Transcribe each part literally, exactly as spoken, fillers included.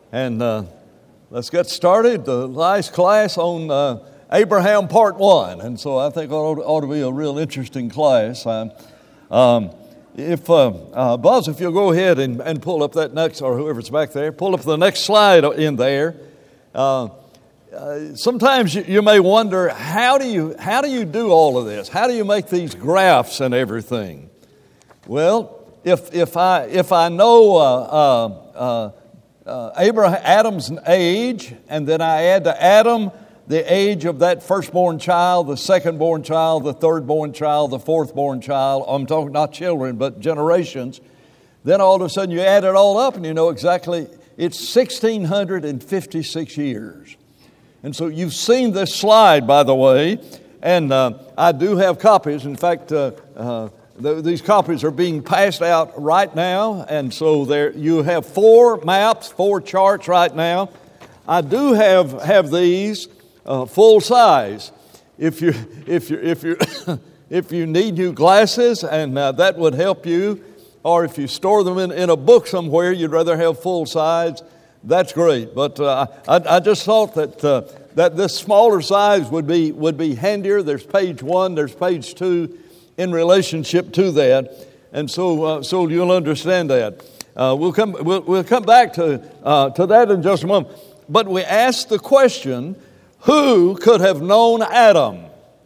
And uh, let's get started. The last class on uh, Abraham Part One, and so I think it ought, ought to be a real interesting class. Um, um, if uh, uh, Buzz, if you'll go ahead and, and pull up that next, or whoever's back there, pull up the next slide in there. Uh, uh, sometimes you, you may wonder, how do you how do you do all of this? How do you make these graphs and everything? Well, if if I if I know uh, uh, uh, uh, Abraham Adam's age, and then I add to Adam the age of that firstborn child, the secondborn child, the thirdborn child, the fourthborn child. I'm talking not children, but generations. Then all of a sudden you add it all up, and you know exactly it's one thousand six hundred fifty-six years. And so you've seen this slide, by the way, and uh, I do have copies. In fact, uh, uh, the, these copies are being passed out right now, and so there you have four maps, four charts right now. I do have have these uh, full size. If you if you if you if you need new glasses, and uh, that would help you, or if you store them in, in a book somewhere, you'd rather have full size. That's great, but uh, I, I just thought that uh, that this smaller size would be would be handier. There's page one, there's page two, in relationship to that, and so uh, so you'll understand that. Uh, we'll come we'll, we'll come back to uh, to that in just a moment. But we asked the question, who could have known Adam?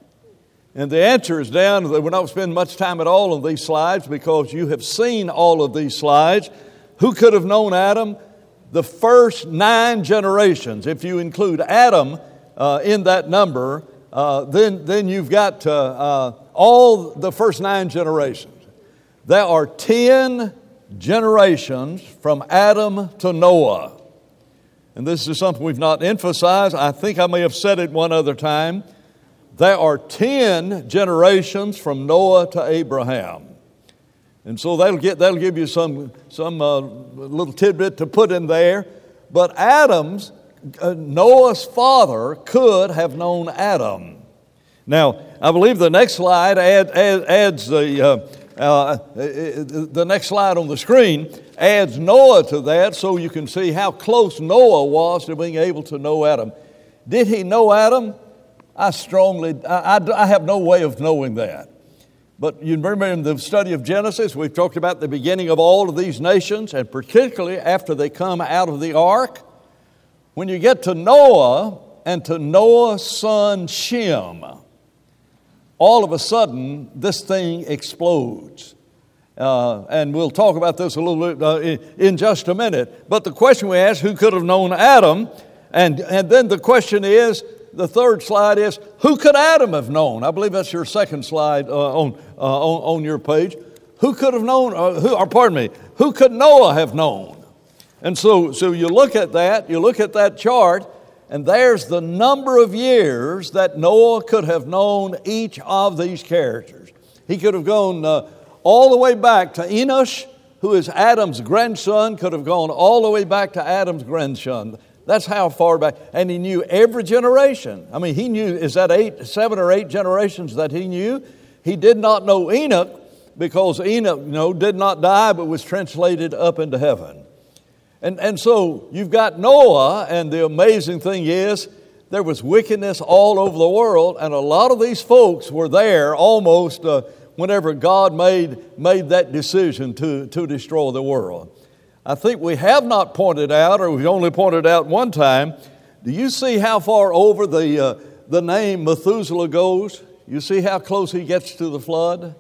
And the answer is down. We're not spending much time at all on these slides because you have seen all of these slides. Who could have known Adam? The first nine generations. If you include Adam uh, in that number, uh, then, then you've got uh, uh, all the first nine generations. There are ten generations from Adam to Noah. And this is something we've not emphasized. I think I may have said it one other time. There are ten generations from Noah to Abraham. And so that'll get that'll give you some some uh, little tidbit to put in there. But Adam's uh, Noah's father could have known Adam. Now, I believe the next slide add, add, adds the uh, uh, the next slide on the screen adds Noah to that, so you can see how close Noah was to being able to know Adam. Did he know Adam? I strongly I, I, I have no way of knowing that. But you remember in the study of Genesis, we've talked about the beginning of all of these nations, and particularly after they come out of the ark. When you get to Noah and to Noah's son Shem, all of a sudden this thing explodes. Uh, and we'll talk about this a little bit uh, in, in just a minute. But the question we asked, who could have known Adam? And, and then the question is, the third slide is, who could Adam have known? I believe that's your second slide uh, on, uh, on on your page. Who could have known, uh, who, or pardon me, who could Noah have known? And so, so you look at that, you look at that chart, and there's the number of years that Noah could have known each of these characters. He could have gone uh, all the way back to Enosh, who is Adam's grandson, could have gone all the way back to Adam's grandson. That's how far back. And he knew every generation. I mean, he knew, is that eight, seven or eight generations that he knew? He did not know Enoch because Enoch, you know, did not die but was translated up into heaven. And, and so you've got Noah, and the amazing thing is there was wickedness all over the world, and a lot of these folks were there almost uh, whenever God made, made that decision to, to destroy the world. I think we have not pointed out, or we've only pointed out one time. Do you see how far over the uh, the name Methuselah goes? You see how close he gets to the flood?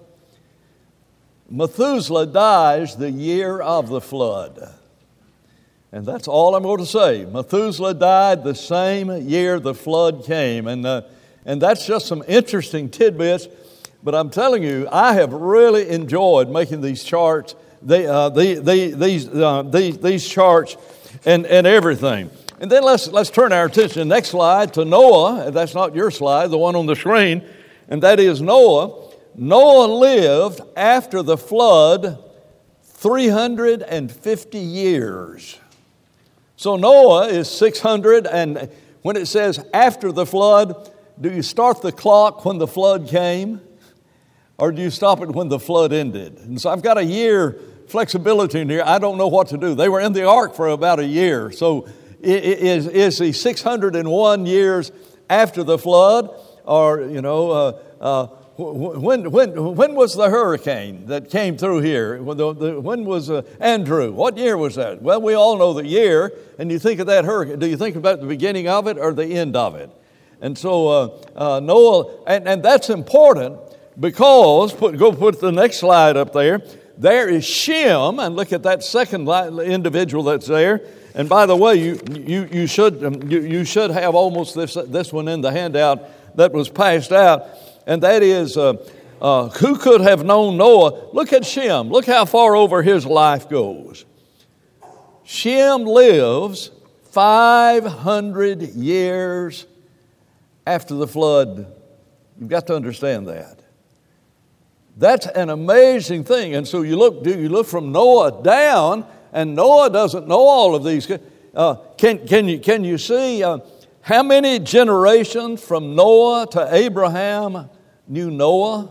Methuselah dies the year of the flood. And that's all I'm going to say. Methuselah died the same year the flood came. And, uh, and that's just some interesting tidbits. But I'm telling you, I have really enjoyed making these charts. They, uh, the, the, these, uh, these, these charts and, and everything. And then let's, let's turn our attention, next slide, to Noah. That's not your slide, the one on the screen. And that is Noah. Noah lived after the flood three hundred fifty years. So Noah is six hundred, and when it says after the flood, do you start the clock when the flood came? Or do you stop it when the flood ended? And so I've got a year flexibility in here. I don't know what to do. They were in the ark for about a year. So is, is he six hundred one years after the flood? Or, you know, uh, uh, when, when, when was the hurricane that came through here? When, the, the, when was uh, Andrew? What year was that? Well, we all know the year. And you think of that hurricane. Do you think about the beginning of it or the end of it? And so uh, uh, Noah, and, and that's important because, put, go put the next slide up there. There is Shem, and look at that second individual that's there. And by the way, you you you should um, you, you should have almost this this one in the handout that was passed out, and that is uh, uh, who could have known Noah? Look at Shem. Look how far over his life goes. Shem lives five hundred years after the flood. You've got to understand that. That's an amazing thing. And so you look, do you look from Noah down, and Noah doesn't know all of these. Uh, can, can, you, can you see uh, how many generations from Noah to Abraham knew Noah?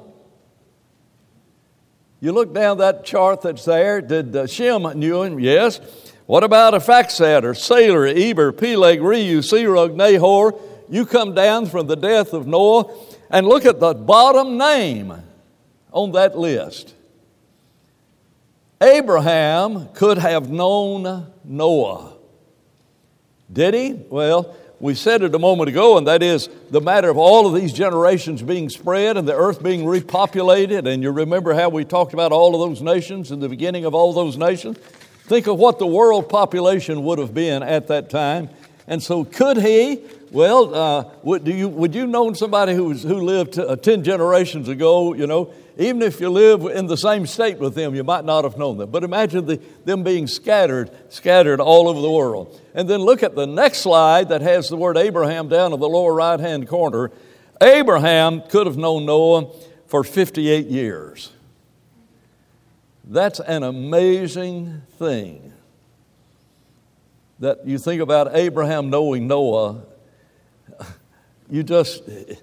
You look down that chart that's there. Did uh, Shem knew him? Yes. What about Arphaxad or Salar, Eber, Peleg, Reu, Serug, Nahor? You come down from the death of Noah and look at the bottom name on that list. Abraham could have known Noah. Did he? Well, we said it a moment ago, and that is the matter of all of these generations being spread and the earth being repopulated. And you remember how we talked about all of those nations in the beginning of all those nations? Think of what the world population would have been at that time. And so could he? Well, uh, would, do you, would you know somebody who, was, who lived uh, ten generations ago, you know? Even if you live in the same state with them, you might not have known them. But imagine the, them being scattered, scattered all over the world. And then look at the next slide that has the word Abraham down in the lower right-hand corner. Abraham could have known Noah for fifty-eight years. That's an amazing thing. That you think about Abraham knowing Noah, you just...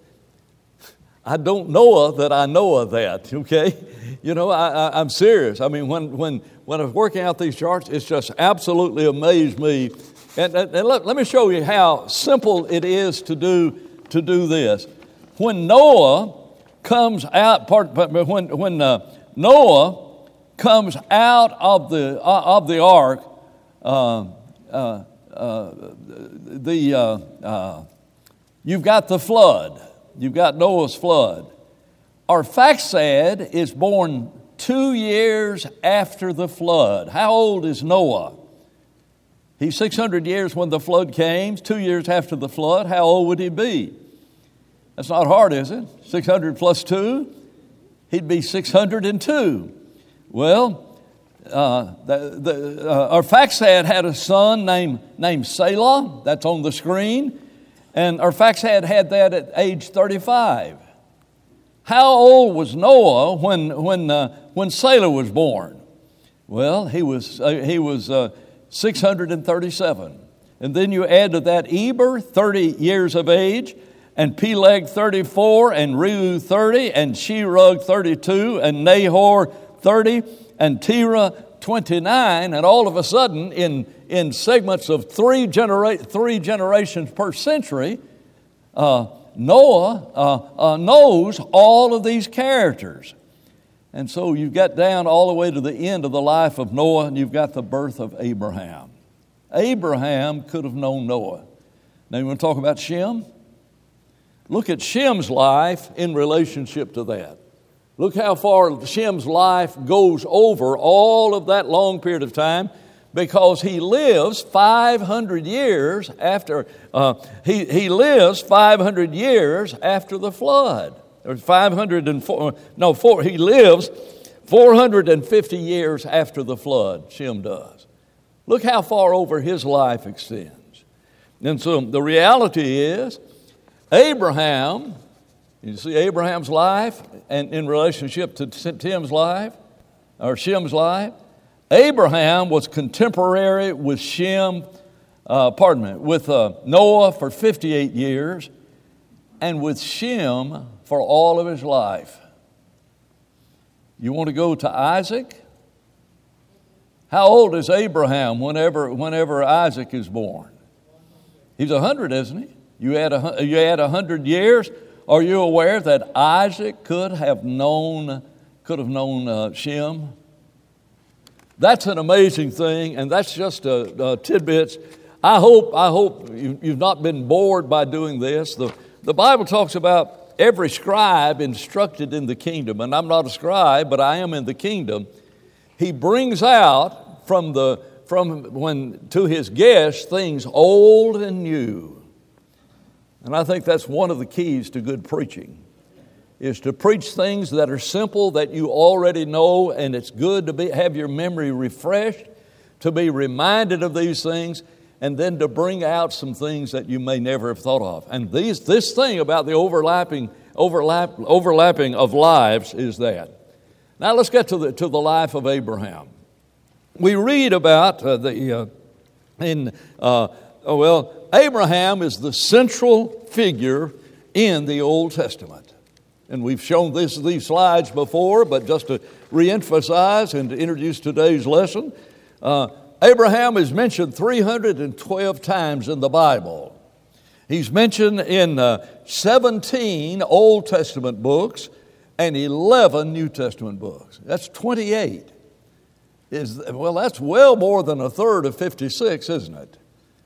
I don't know that I know that, okay? You know, I, I, I'm serious. I mean, when when when I was working out these charts, it's just absolutely amazed me. And, and, and let, let me show you how simple it is to do to do this. When Noah comes out, part, when when uh, Noah comes out of the uh, of the ark, uh, uh, uh, the uh, uh, you've got the flood. You've got Noah's flood. Arphaxad is born two years after the flood. How old is Noah? He's six hundred years when the flood came. Two years after the flood, how old would he be? That's not hard, is it? six hundred plus two? He'd be six hundred two. Well, uh, the, the, uh, Arphaxad had a son named, named Salah. That's on the screen. And Arphaxad had that at age thirty-five. How old was Noah when when uh, when Salah was born? Well, he was uh, he was uh, six hundred thirty-seven. And then you add to that Eber, thirty years of age, and Peleg, thirty-four, and Reu, thirty, and Serug, thirty-two, and Nahor, thirty, and Terah, twenty-nine, and all of a sudden, in, in segments of three, genera- three generations per century, uh, Noah uh, uh, knows all of these characters. And so you've got down all the way to the end of the life of Noah, and you've got the birth of Abraham. Abraham could have known Noah. Now you want to talk about Shem? Look at Shem's life in relationship to that. Look how far Shem's life goes over all of that long period of time, because he lives five hundred years after uh, he he lives five hundred years after the flood. Or five hundred four no four he lives four hundred fifty years after the flood. Shem does. Look how far over his life extends. And so the reality is, Abraham. You see Abraham's life and in relationship to Tim's life, or Shem's life. Abraham was contemporary with Shem, uh, pardon me, with uh, Noah for fifty-eight years, and with Shem for all of his life. You want to go to Isaac? How old is Abraham whenever, whenever Isaac is born? He's a hundred, isn't he? You add a, you add a hundred years. Are you aware that Isaac could have known, could have known uh, Shem? That's an amazing thing, and that's just a, a tidbits. I hope, I hope you, you've not been bored by doing this. The, the Bible talks about every scribe instructed in the kingdom, and I'm not a scribe, but I am in the kingdom. He brings out from the from when to his guests things old and new. And I think that's one of the keys to good preaching, is to preach things that are simple, that you already know, and it's good to be have your memory refreshed, to be reminded of these things, and then to bring out some things that you may never have thought of. And these this thing about the overlapping overlap overlapping of lives is that. Now let's get to the to the life of Abraham. We read about uh, the uh, in uh, oh, well Abraham is the central figure in the Old Testament, and we've shown this these slides before, but just to reemphasize and to introduce today's lesson, uh, Abraham is mentioned three hundred twelve times in the Bible. He's mentioned in uh, seventeen Old Testament books and eleven New Testament books. That's twenty-eight. Is, well, that's well more than a third of fifty-six, isn't it?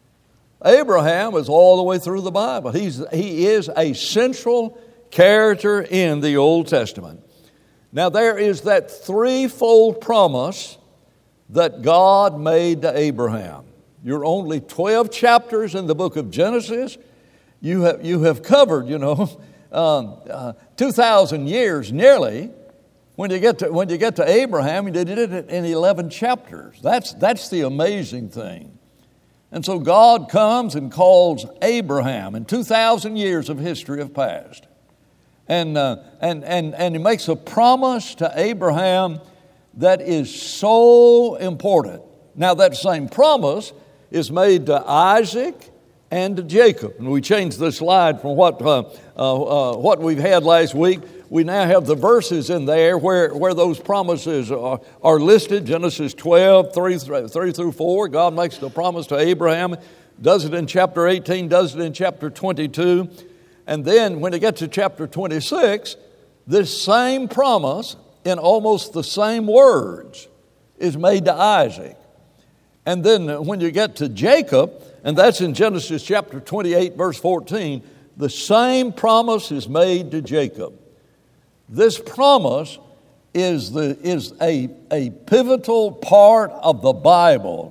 Abraham is all the way through the Bible. He's, he is a central character in the Old Testament. Now, there is that threefold promise that God made to Abraham. You're only twelve chapters in the book of Genesis. You have, you have covered, you know, um, uh, two thousand years nearly. When you get to when you get to Abraham, you did it in eleven chapters. That's that's the amazing thing. And so God comes and calls Abraham, and two thousand years of history have passed, and uh, and and and He makes a promise to Abraham that is so important. Now that same promise is made to Isaac and to Jacob, and we changed the slide from what uh, uh, uh, what we've had last week. We now have the verses in there where, where those promises are, are listed. Genesis twelve, three through four. God makes the promise to Abraham, does it in chapter eighteen, does it in chapter twenty-two. And then when you get to chapter twenty-six, this same promise in almost the same words is made to Isaac. And then when you get to Jacob, and that's in Genesis chapter twenty-eight, verse fourteen, the same promise is made to Jacob. This promise is, the, is a, a pivotal part of the Bible.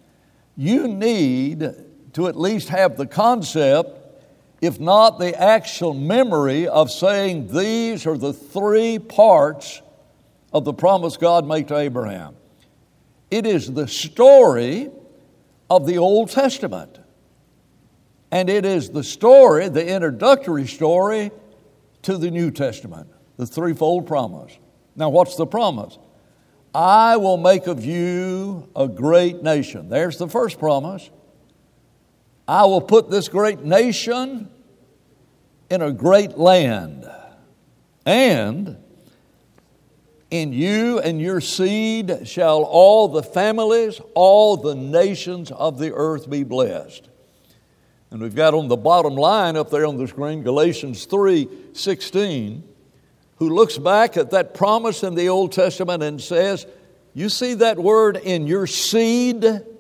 You need to at least have the concept, if not the actual memory, of saying these are the three parts of the promise God made to Abraham. It is the story of the Old Testament. And it is the story, the introductory story to the New Testament. The threefold promise. Now, what's the promise? I will make of you a great nation. There's the first promise. I will put this great nation in a great land. And in you and your seed shall all the families, all the nations of the earth be blessed. And we've got on the bottom line up there on the screen, Galatians three sixteen, who looks back at that promise in the Old Testament and says, you see that word in your seed?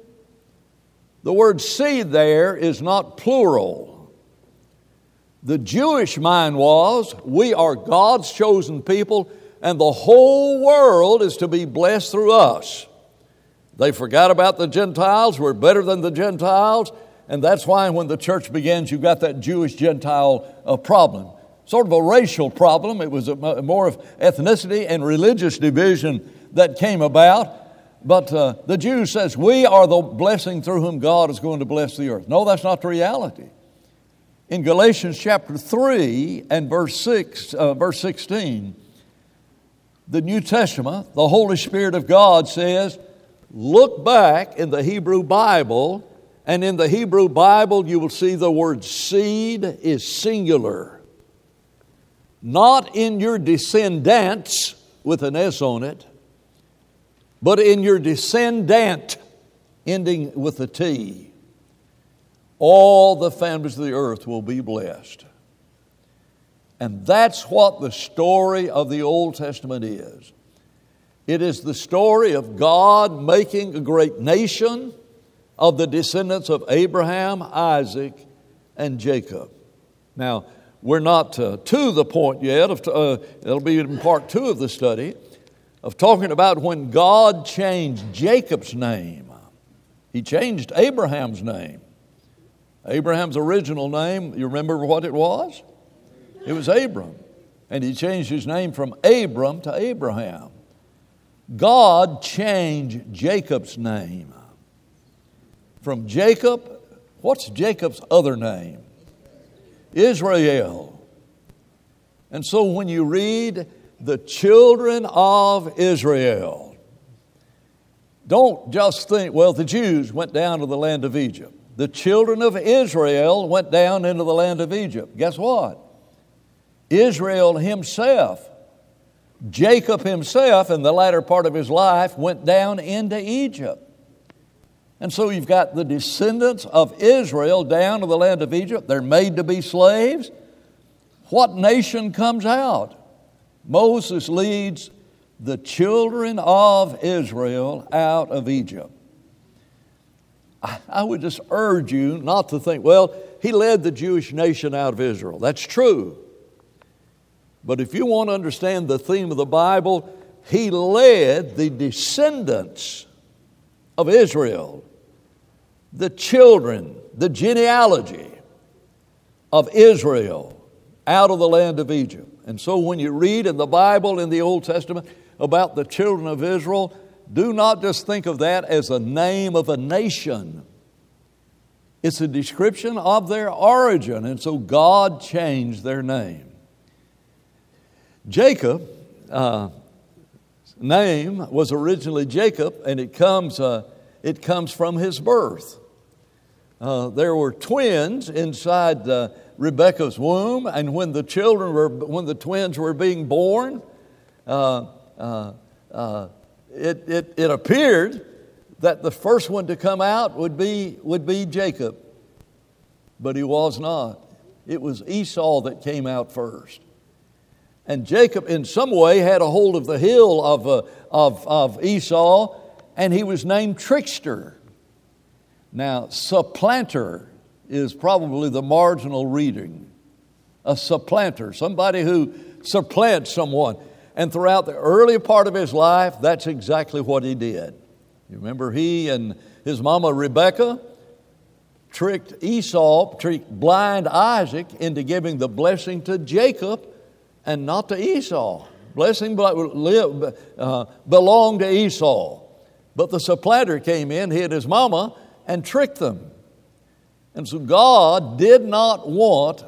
The word seed there is not plural. The Jewish mind was, we are God's chosen people, and the whole world is to be blessed through us. They forgot about the Gentiles. We're better than the Gentiles. And that's why when the church begins, you've got that Jewish-Gentile uh, problem. Sort of a racial problem. It was a, more of ethnicity and religious division that came about. But uh, the Jew says, we are the blessing through whom God is going to bless the earth. No, that's not the reality. In Galatians chapter three and verse six, uh, verse sixteen, the New Testament, the Holy Spirit of God says, look back in the Hebrew Bible, and in the Hebrew Bible you will see the word seed is singular. Not in your descendants with an S on it, but in your descendant, ending with a T, all the families of the earth will be blessed. And that's what the story of the Old Testament is. It is the story of God making a great nation of the descendants of Abraham, Isaac, and Jacob. Now, we're not uh, to the point yet, of, uh, it'll be in part two of the study, of talking about when God changed Jacob's name. He changed Abraham's name. Abraham's original name, you remember what it was? It was Abram. And he changed his name from Abram to Abraham. God changed Jacob's name. From Jacob, what's Jacob's other name? Israel. And so when you read the children of Israel, don't just think, well, the Jews went down to the land of Egypt. The children of Israel went down into the land of Egypt. Guess what? Israel himself, Jacob himself, in the latter part of his life, went down into Egypt. And so you've got the descendants of Israel down to the land of Egypt. They're made to be slaves. What nation comes out? Moses leads the children of Israel out of Egypt. I, I would just urge you not to think, well, he led the Jewish nation out of Israel. That's true. But if you want to understand the theme of the Bible, he led the descendants of Israel, the children, the genealogy of Israel out of the land of Egypt. And so when you read in the Bible in the Old Testament about the children of Israel, do not just think of that as a name of a nation. It's a description of their origin, and so God changed their name. Jacob, uh, name was originally Jacob, and it comes uh, it comes from his birth. Uh, there were twins inside uh, Rebekah's womb, and when the children were when the twins were being born, uh, uh, uh, it, it it appeared that the first one to come out would be would be Jacob, but he was not. It was Esau that came out first. And Jacob, in some way, had a hold of the heel of, uh, of, of Esau, and he was named Trickster. Now, supplanter is probably the marginal reading. A supplanter, somebody who supplants someone. And throughout the early part of his life, that's exactly what he did. You remember he and his mama Rebekah tricked Esau, tricked blind Isaac into giving the blessing to Jacob and not to Esau. Blessing uh, belonged to Esau. But the supplanter came in, hid his mama, and tricked them. And so God did not want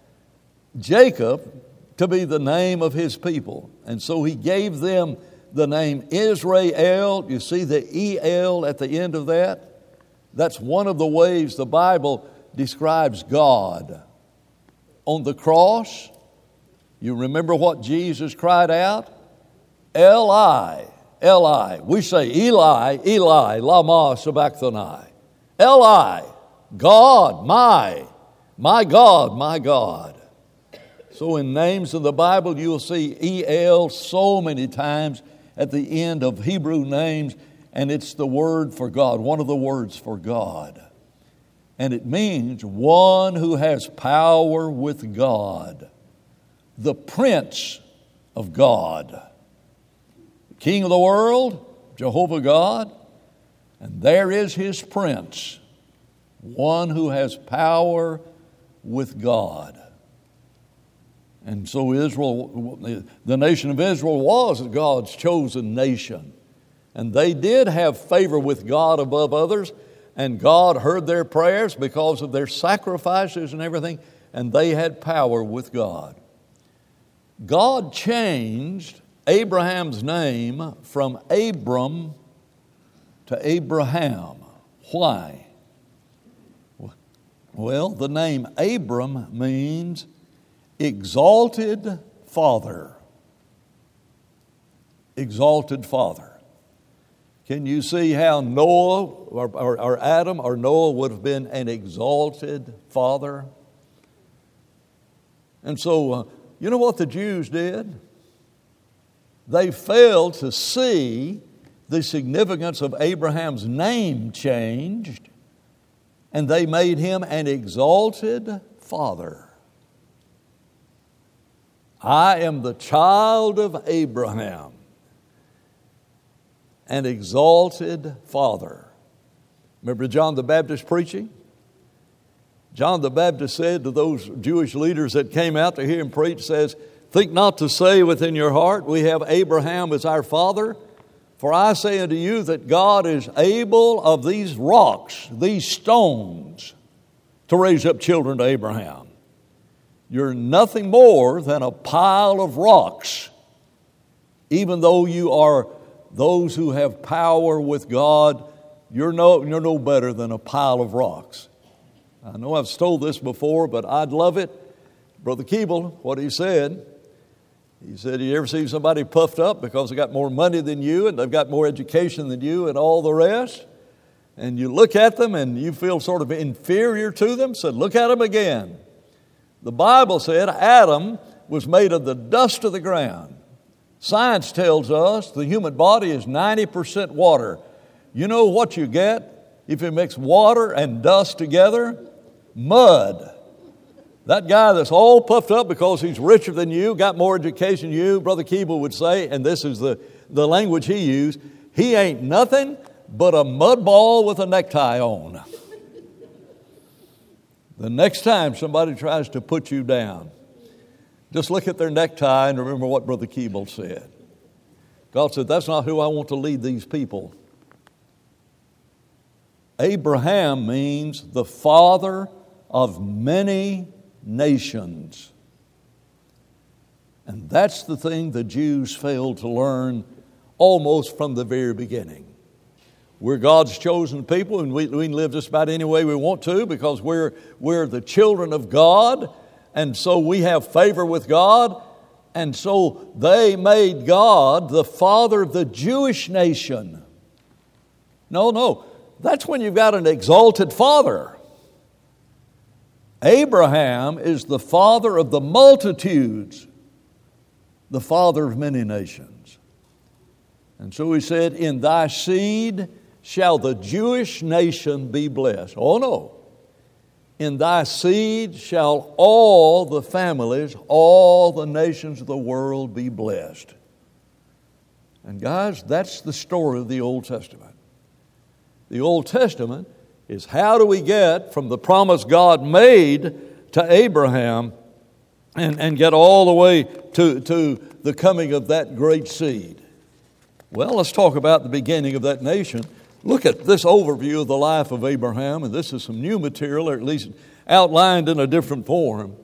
Jacob to be the name of his people. And so he gave them the name Israel. You see the E L at the end of that? That's one of the ways the Bible describes God. On the cross, you remember what Jesus cried out? Eli, Eli. We say Eli, Eli, lama sabachthani. Eli, God, my, my God, my God. So in names in the Bible, you'll see E L so many times at the end of Hebrew names, and it's the word for God, one of the words for God. And it means one who has power with God. The Prince of God, the King of the world, Jehovah God, and there is His Prince, one who has power with God. And so Israel, the nation of Israel was God's chosen nation, and they did have favor with God above others, and God heard their prayers because of their sacrifices and everything, and they had power with God. God changed Abraham's name from Abram to Abraham. Why? Well, the name Abram means exalted father. Exalted father. Can you see how Noah or, or, or Adam or Noah would have been an exalted father? And so, uh, you know what the Jews did? They failed to see the significance of Abraham's name changed, and they made him an exalted father. I am the child of Abraham, an exalted father. Remember John the Baptist preaching? John the Baptist said to those Jewish leaders that came out to hear him preach, says, think not to say within your heart, we have Abraham as our father. For I say unto you that God is able of these rocks, these stones, to raise up children to Abraham. You're nothing more than a pile of rocks, even though you are those who have power with God. You're no, you're no better than a pile of rocks. I know I've told this before, but I'd love it. Brother Keeble, what he said, he said, you ever see somebody puffed up because they got more money than you and they've got more education than you and all the rest? And you look at them and you feel sort of inferior to them? Said, look at them again. The Bible said Adam was made of the dust of the ground. Science tells us the human body is ninety percent water. You know what you get if you mix water and dust together? Mud. That guy that's all puffed up because he's richer than you, got more education than you, Brother Keeble would say, and this is the, the language he used, he ain't nothing but a mud ball with a necktie on. The next time somebody tries to put you down, just look at their necktie and remember what Brother Keeble said. God said, that's not who I want to lead these people. Abraham means the father of many nations. And that's the thing the Jews failed to learn almost from the very beginning. We're God's chosen people, and we, we can live just about any way we want to because we're, we're the children of God, and so we have favor with God. And so they made God the father of the Jewish nation. No, no, that's when you've got an exalted father. Abraham is the father of the multitudes, the father of many nations. And so he said, in thy seed shall the Jewish nation be blessed. Oh no, in thy seed shall all the families, all the nations of the world be blessed. And guys, that's the story of the Old Testament. The Old Testament is how do we get from the promise God made to Abraham and, and get all the way to, to the coming of that great seed. Well, let's talk about the beginning of that nation. Look at this overview of the life of Abraham, and this is some new material, or at least outlined in a different form.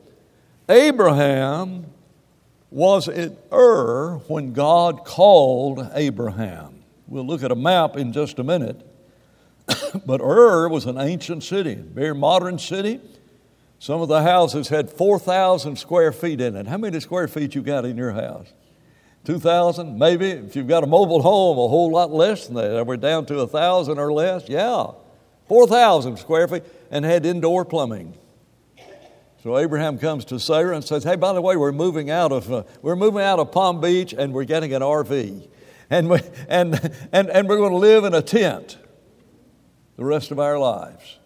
Abraham was in Ur when God called Abraham. We'll look at a map in just a minute. But Ur was an ancient city, a very modern city. Some of the houses had four thousand square feet in it. How many square feet you got in your house? two thousand, maybe. If you've got a mobile home, a whole lot less than that. We're down to one thousand or less. Yeah, four thousand square feet, and had indoor plumbing. So Abraham comes to Sarah and says, hey, by the way, we're moving out of uh, we're moving out of Palm Beach, and we're getting an R V. And, we, and, and, and we're going to live in a tent the rest of our lives.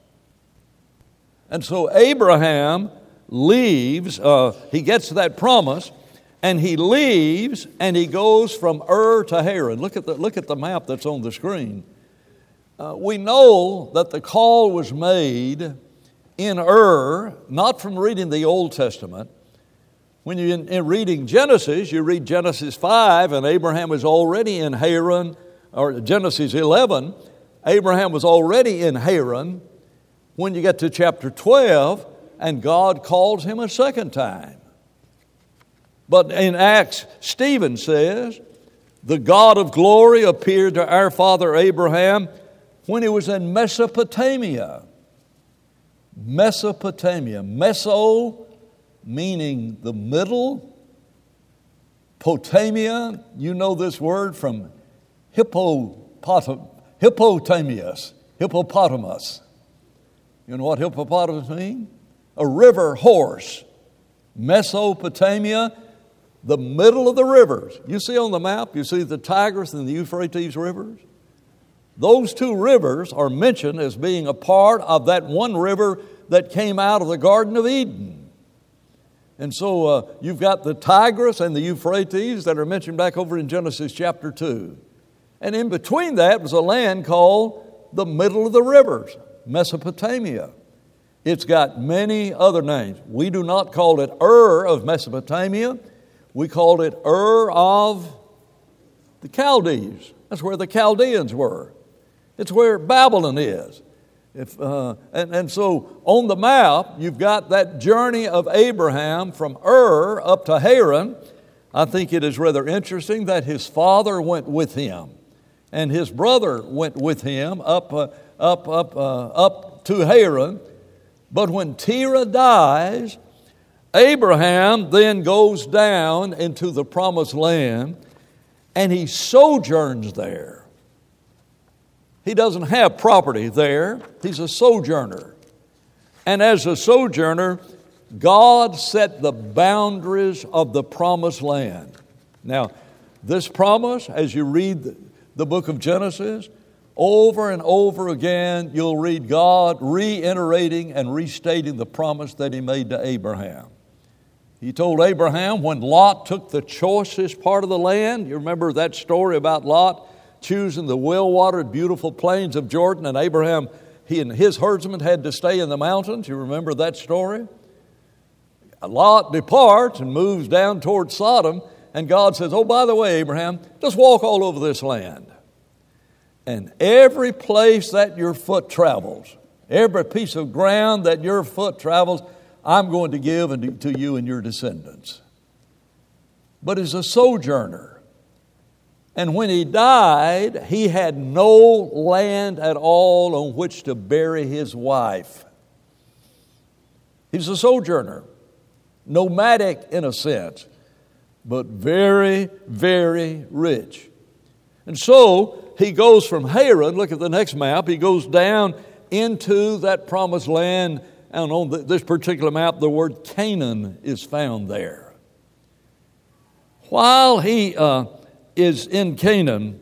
And so Abraham leaves, uh, he gets that promise, and he leaves, and he goes from Ur to Haran. Look at the, look at the map that's on the screen. Uh, we know that the call was made in Ur, not from reading the Old Testament. When you're in, in reading Genesis, you read Genesis five, and Abraham was already in Haran, or Genesis eleven, Abraham was already in Haran when you get to chapter twelve, and God calls him a second time. But in Acts, Stephen says, the God of glory appeared to our father Abraham when he was in Mesopotamia. Mesopotamia. Meso meaning the middle. Potamia, you know this word from hippo Hippopot- Hippopotamus. Hippopotamus. You know what hippopotamus means? A river horse. Mesopotamia, the middle of the rivers. You see on the map, you see the Tigris and the Euphrates rivers? Those two rivers are mentioned as being a part of that one river that came out of the Garden of Eden. And so uh, you've got the Tigris and the Euphrates that are mentioned back over in Genesis chapter two. And in between that was a land called the middle of the rivers, Mesopotamia. It's got many other names. We do not call it Ur of Mesopotamia. We called it Ur of the Chaldees. That's where the Chaldeans were. It's where Babylon is. If, uh, and, and so on the map, you've got that journey of Abraham from Ur up to Haran. I think it is rather interesting that his father went with him and his brother went with him up, uh, up, up, uh, up to Haran. But when Terah dies, Abraham then goes down into the promised land and he sojourns there. He doesn't have property there. He's a sojourner. And as a sojourner, God set the boundaries of the promised land. Now, this promise, as you read the book of Genesis, over and over again, you'll read God reiterating and restating the promise that He made to Abraham. He told Abraham when Lot took the choicest part of the land, you remember that story about Lot choosing the well-watered, beautiful plains of Jordan, and Abraham, he and his herdsmen had to stay in the mountains. You remember that story? Lot departs and moves down towards Sodom, and God says, oh, by the way, Abraham, just walk all over this land. And every place that your foot travels, every piece of ground that your foot travels, I'm going to give to you and your descendants. But as a sojourner, and when he died, he had no land at all on which to bury his wife. He's a sojourner, nomadic in a sense, but very, very rich. And so he goes from Haran, look at the next map, he goes down into that promised land, and on the, this particular map, the word Canaan is found there. While he uh, is in Canaan,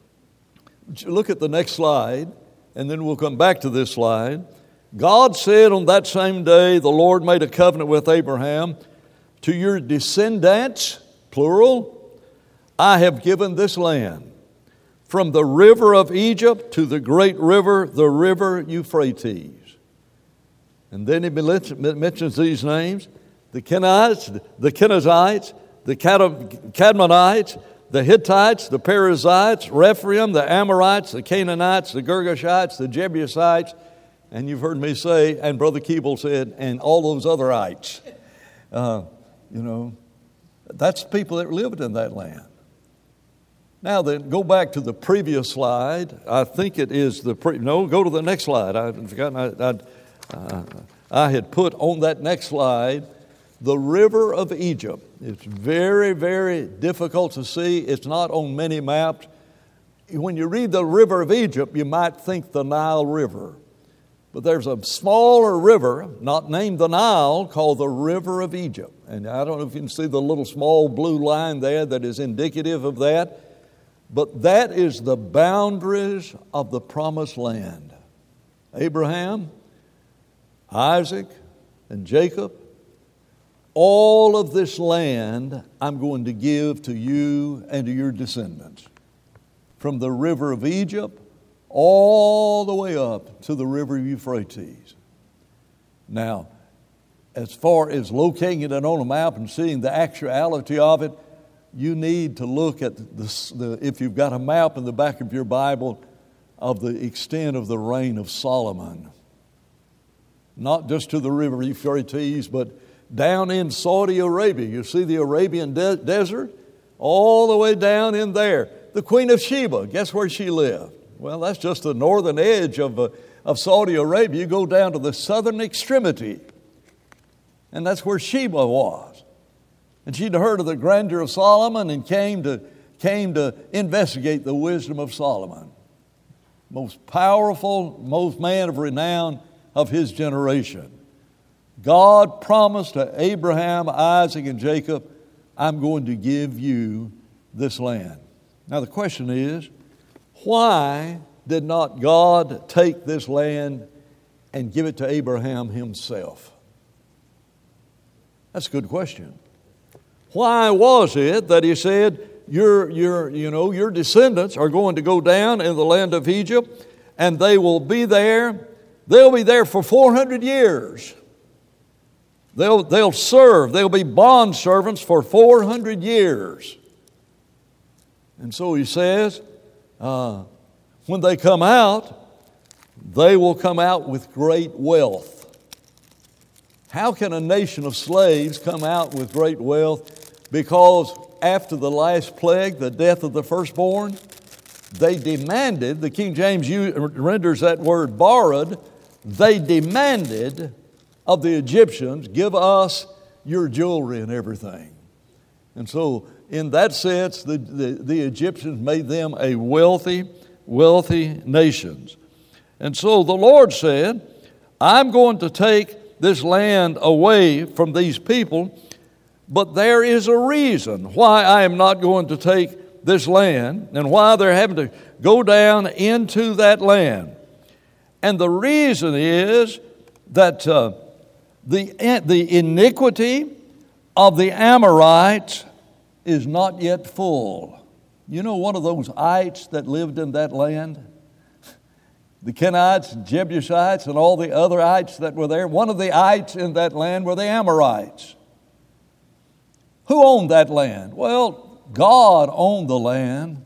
look at the next slide, and then we'll come back to this slide. God said on that same day, the Lord made a covenant with Abraham, to your descendants, plural, I have given this land, from the river of Egypt to the great river, the river Euphrates. And then he mentions these names, the Kenites, the Kenizzites, the Cadmonites, the Hittites, the Perizzites, Rephaim, the Amorites, the Canaanites, the Girgashites, the Jebusites, and you've heard me say, and Brother Keeble said, and all those other ites. Uh, you know, that's people that lived in that land. Now then, go back to the previous slide. I think it is the, pre- no, go to the next slide. I've forgotten, I, I, uh, I had put on that next slide the river of Egypt. It's very, very difficult to see. It's not on many maps. When you read the river of Egypt, you might think the Nile River. But there's a smaller river, not named the Nile, called the River of Egypt. And I don't know if you can see the little small blue line there that is indicative of that. But that is the boundaries of the promised land. Abraham, Isaac, and Jacob, all of this land I'm going to give to you and to your descendants. From the river of Egypt all the way up to the river Euphrates. Now, as far as locating it on a map and seeing the actuality of it, you need to look at the, the, if you've got a map in the back of your Bible, of the extent of the reign of Solomon. Not just to the river Euphrates, but down in Saudi Arabia. You see the Arabian de- desert? All the way down in there. The Queen of Sheba, guess where she lived? Well, that's just the northern edge of, uh, of Saudi Arabia. You go down to the southern extremity, and that's where Sheba was. And she'd heard of the grandeur of Solomon and came to, came to investigate the wisdom of Solomon. most powerful, most man of renown of his generation. God promised to Abraham, Isaac, and Jacob, I'm going to give you this land. Now the question is, why did not God take this land and give it to Abraham himself? That's a good question. Why was it that he said, your, your, you know, your descendants are going to go down in the land of Egypt, and they will be there, they'll be there for four hundred years. They'll, they'll serve, they'll be bond servants for four hundred years. And so he says, uh, when they come out, they will come out with great wealth. How can a nation of slaves come out with great wealth? Because after the last plague, the death of the firstborn, they demanded, the King James renders that word borrowed, they demanded of the Egyptians, give us your jewelry and everything. And so in that sense, the, the, the Egyptians made them a wealthy, wealthy nation. And so the Lord said, I'm going to take this land away from these people, but there is a reason why I am not going to take this land and why they're having to go down into that land. And the reason is that uh, the, the iniquity of the Amorites is not yet full. You know one of those ites that lived in that land? The Kenites, Jebusites, and all the other ites that were there. One of the ites in that land were the Amorites. Who owned that land? Well, God owned the land,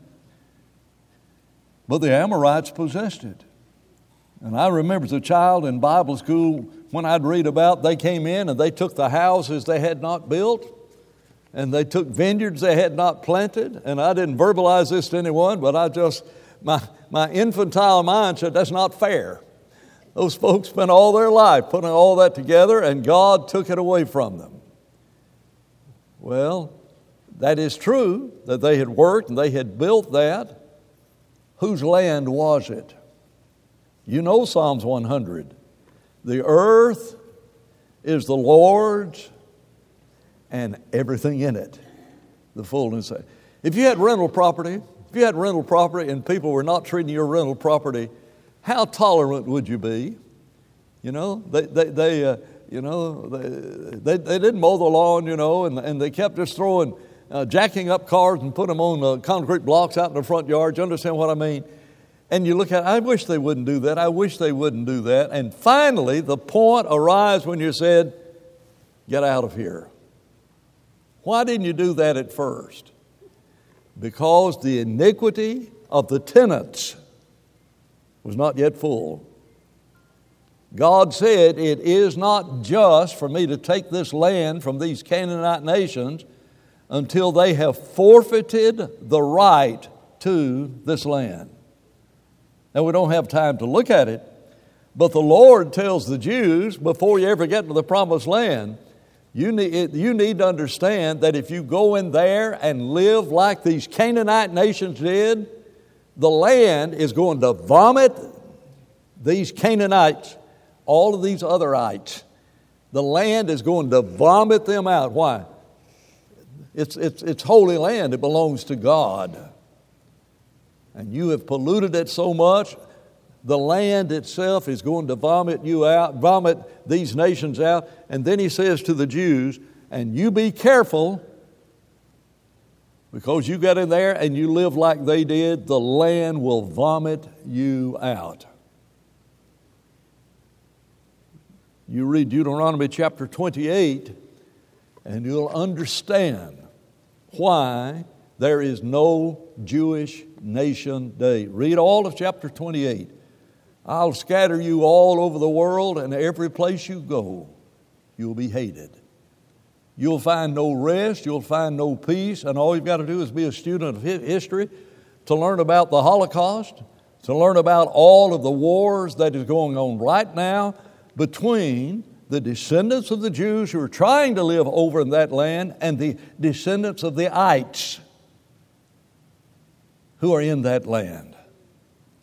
but the Amorites possessed it. And I remember as a child in Bible school, when I'd read about, they came in and they took the houses they had not built, and they took vineyards they had not planted. And I didn't verbalize this to anyone, but I just, my, my infantile mind said, that's not fair. Those folks spent all their life putting all that together, and God took it away from them. Well, that is true, that they had worked and they had built that. Whose land was it? You know Psalms one hundred. The earth is the Lord's and everything in it, the fullness. If you had rental property, if you had rental property and people were not treating your rental property, how tolerant would you be? You know, they, they, they uh, you know, they, they, they didn't mow the lawn, you know, and, and they kept just throwing, uh, jacking up cars and put them on uh, concrete blocks out in the front yard. You understand what I mean? And you look at it, I wish they wouldn't do that. I wish they wouldn't do that. And finally, the point arrives when you said, get out of here. Why didn't you do that at first? Because the iniquity of the tenants was not yet full. God said, it is not just for me to take this land from these Canaanite nations until they have forfeited the right to this land. Now, we don't have time to look at it, but the Lord tells the Jews, before you ever get to the promised land, you need, you need to understand that if you go in there and live like these Canaanite nations did, the land is going to vomit these Canaanites, all of these otherites. The land is going to vomit them out. Why? It's, it's, it's holy land. It belongs to God. And you have polluted it so much, the land itself is going to vomit you out, vomit these nations out. And then he says to the Jews, and you be careful, because you got in there and you live like they did, the land will vomit you out. You read Deuteronomy chapter twenty-eight, and you'll understand why there is no Jewish nation day. Read all of chapter twenty-eight. I'll scatter you all over the world, and every place you go, you'll be hated. You'll find no rest, you'll find no peace, and all you've got to do is be a student of history to learn about the Holocaust, to learn about all of the wars that is going on right now between the descendants of the Jews who are trying to live over in that land and the descendants of the ites who are in that land.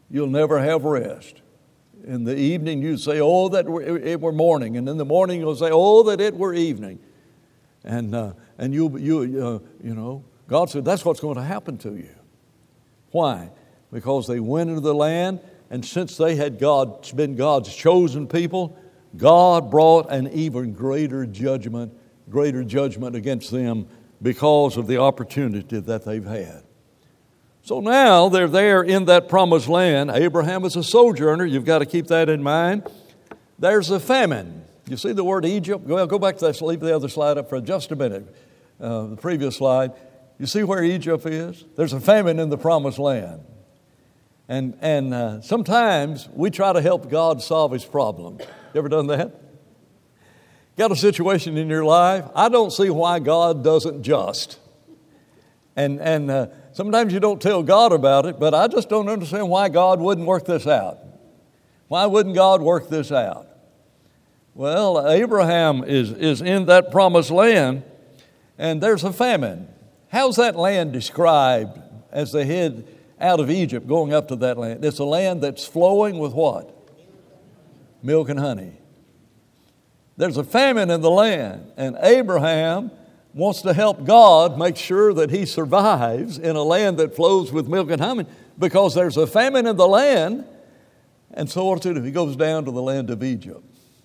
you'll never have rest. In the evening you say, oh, that it were morning. And in the morning you'll say, oh, that it were evening. And uh, and you, you, uh, you know, God said that's what's going to happen to you. Why? Because they went into the land, and since they had God, been God's chosen people, God brought an even greater judgment, greater judgment against them because of the opportunity that they've had. So now they're there in that promised land. Abraham is a sojourner. You've got to keep that in mind. There's a famine. You see the word Egypt? Well, go back to that. Leave the other slide up for just a minute. Uh, the previous slide. You see where Egypt is? There's a famine in the promised land. And, and uh, sometimes we try to help God solve His problem. You ever done that? Got a situation in your life? I don't see why God doesn't just. And, and uh, sometimes you don't tell God about it, but I just don't understand why God wouldn't work this out. Why wouldn't God work this out? Well, Abraham is, is in that promised land, and there's a famine. How's that land described as they head out of Egypt, going up to that land? It's a land that's flowing with what? Milk and honey. There's a famine in the land, and Abraham wants to help God make sure that he survives in a land that flows with milk and honey, because there's a famine in the land. And so what's it? He goes down to the land of Egypt.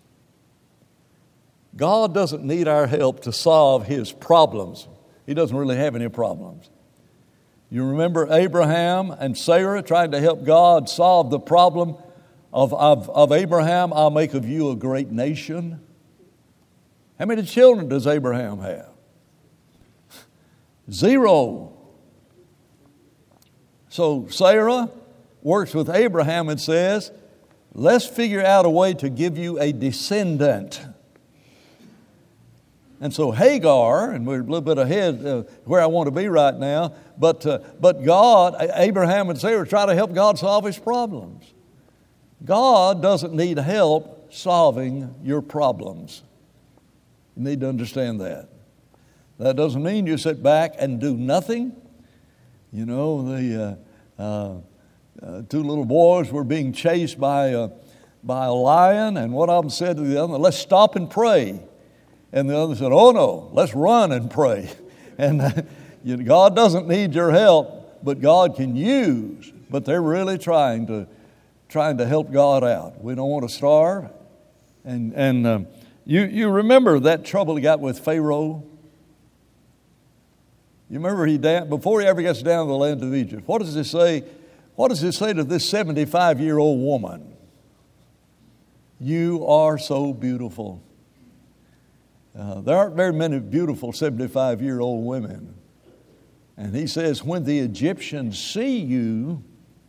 God doesn't need our help to solve His problems. He doesn't really have any problems. You remember Abraham and Sarah trying to help God solve the problem of, of, of Abraham, I'll make of you a great nation. How many children does Abraham have? Zero. So Sarah works with Abraham and says, let's figure out a way to give you a descendant. And so Hagar, and we're a little bit ahead of where I want to be right now, but uh, but God, Abraham and Sarah try to help God solve His problems. God doesn't need help solving your problems. You need to understand that. That doesn't mean you sit back and do nothing. You know, the uh, uh, uh, two little boys were being chased by, uh, by a lion, and one of them said to the other, let's stop and pray. And the other said, oh no, let's run and pray. And uh, you know, God doesn't need your help, but God can use. But they're really trying to trying to help God out. We don't want to starve. And and um, you you remember that trouble he got with Pharaoh? You remember he down, before he ever gets down to the land of Egypt. What does it say? What does it say to this seventy-five-year-old woman? You are so beautiful. Uh, there aren't very many beautiful seventy-five-year-old women. And he says, when the Egyptians see you,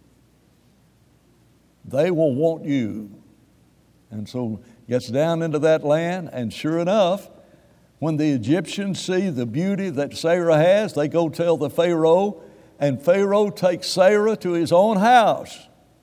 they will want you. And so gets down into that land, and sure enough, when the Egyptians see the beauty that Sarah has, they go tell the Pharaoh, and Pharaoh takes Sarah to his own house.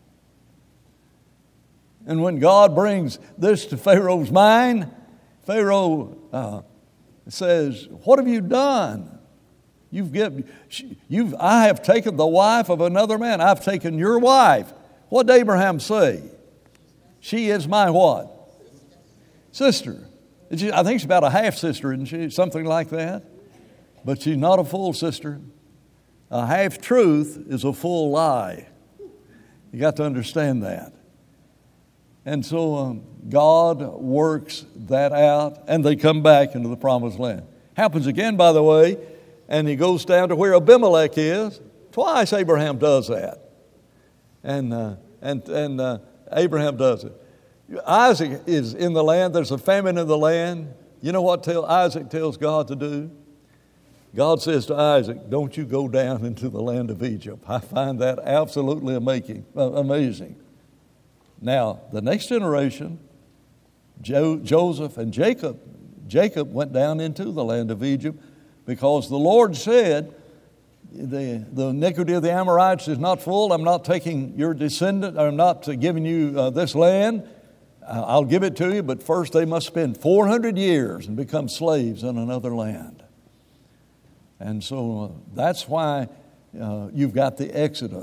And when God brings this to Pharaoh's mind, Pharaoh uh, says, what have you done? You've given, you've, I have taken the wife of another man. I've taken your wife. What did Abraham say? She is my what? Sister. I think she's about a half sister, isn't she? Something like that. But she's not a full sister. A half truth is a full lie. You got to understand that. And so um, God works that out, and they come back into the promised land. Happens again, by the way, and he goes down to where Abimelech is. Twice Abraham does that. And uh, and and uh, Abraham does it. Isaac is in the land. There's a famine in the land. You know what tell, Isaac tells God to do? God says to Isaac, don't you go down into the land of Egypt. I find that absolutely amazing. amazing. Now, the next generation, Jo- Joseph and Jacob, Jacob went down into the land of Egypt because the Lord said, the, the iniquity of the Amorites is not full. I'm not taking your descendant. I'm not giving you uh, this land. Uh, I'll give it to you, but first they must spend four hundred years and become slaves in another land. And so uh, that's why uh, you've got the Exodus.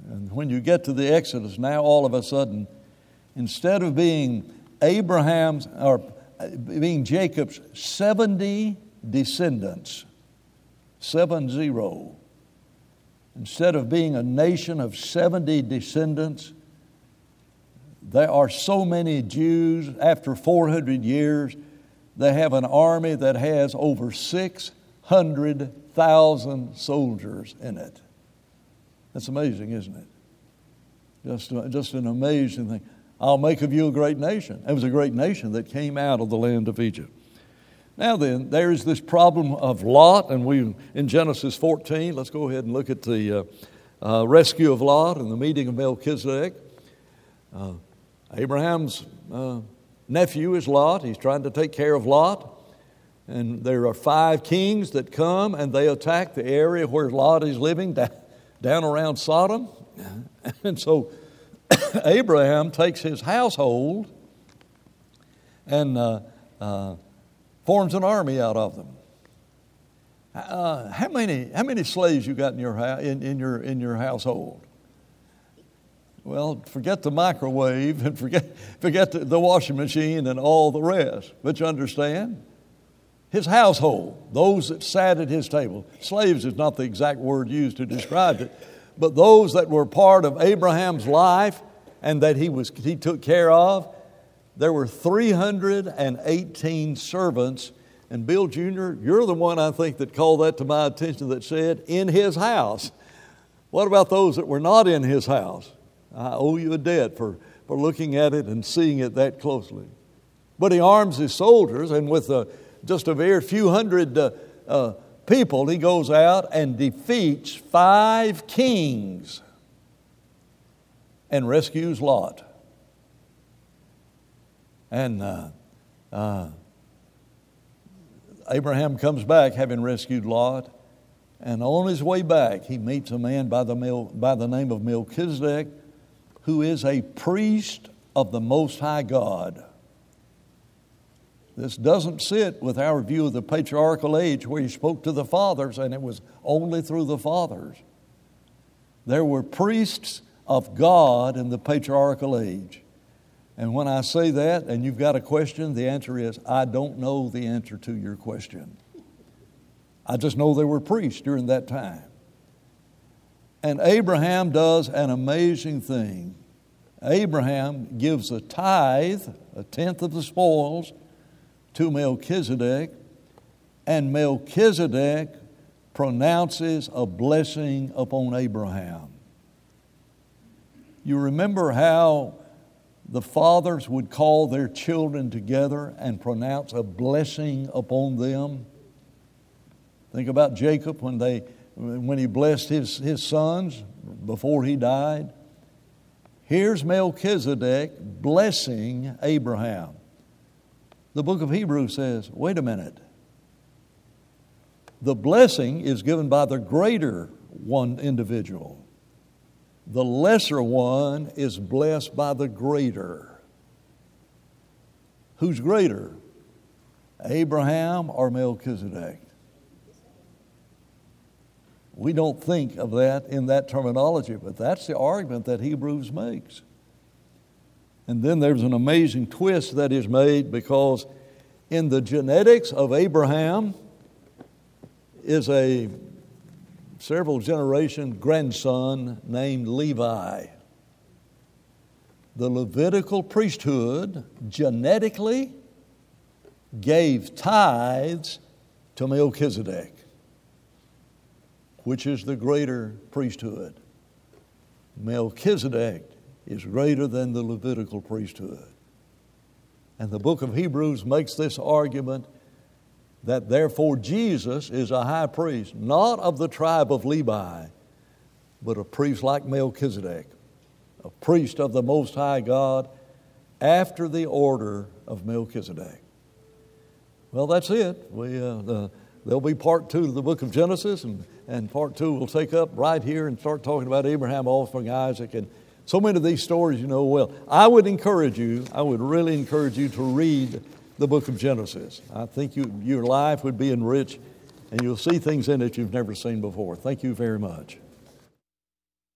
And when you get to the Exodus, now all of a sudden, instead of being Abraham's or being Jacob's seventy descendants, seven zero, instead of being a nation of seventy descendants, there are so many Jews. After four hundred years, they have an army that has over six hundred thousand soldiers in it. That's amazing, isn't it? Just, just an amazing thing. I'll make of you a great nation. It was a great nation that came out of the land of Egypt. Now then, there is this problem of Lot, and we in Genesis fourteen, let's go ahead and look at the uh, uh, rescue of Lot and the meeting of Melchizedek. Uh, Abraham's uh, nephew is Lot. He's trying to take care of Lot. And there are five kings that come and they attack the area where Lot is living, down around Sodom. And so Abraham takes his household and uh, uh, forms an army out of them. Uh, how many how many slaves you got in your in, in your in your household? Well, forget the microwave and forget forget the, the washing machine and all the rest. But you understand, his household, those that sat at his table. Slaves is not the exact word used to describe it, but those that were part of Abraham's life and that he was he took care of. There were three hundred eighteen servants. And Bill Junior, you're the one I think that called that to my attention that said, in his house. What about those that were not in his house? I owe you a debt for, for looking at it and seeing it that closely. But he arms his soldiers, and with uh, just a very few hundred uh, uh, people, he goes out and defeats five kings and rescues Lot. And uh, uh, Abraham comes back having rescued Lot, and on his way back, he meets a man by the, Mel, by the name of Melchizedek, who is a priest of the Most High God. This doesn't sit with our view of the patriarchal age where he spoke to the fathers and it was only through the fathers. There were priests of God in the patriarchal age. And when I say that and you've got a question, the answer is, I don't know the answer to your question. I just know there were priests during that time. And Abraham does an amazing thing. Abraham gives a tithe, a tenth of the spoils, to Melchizedek, and Melchizedek pronounces a blessing upon Abraham. You remember how the fathers would call their children together and pronounce a blessing upon them? Think about Jacob when they when he blessed his, his sons before he died. Here's Melchizedek blessing Abraham. The book of Hebrews says, wait a minute. The blessing is given by the greater one individual. The lesser one is blessed by the greater. Who's greater? Abraham or Melchizedek? We don't think of that in that terminology, but that's the argument that Hebrews makes. And then there's an amazing twist that is made, because in the genetics of Abraham is a several generation grandson named Levi. The Levitical priesthood genetically gave tithes to Melchizedek, which is the greater priesthood. Melchizedek is greater than the Levitical priesthood. And the book of Hebrews makes this argument that therefore Jesus is a high priest, not of the tribe of Levi, but a priest like Melchizedek, a priest of the Most High God after the order of Melchizedek. Well, that's it. We, uh, the, there'll be part two of the book of Genesis, and, and part two we'll take up right here and start talking about Abraham, offspring Isaac, and so many of these stories you know well. I would encourage you, I would really encourage you to read the book of Genesis. I think you, your life would be enriched, and you'll see things in it you've never seen before. Thank you very much.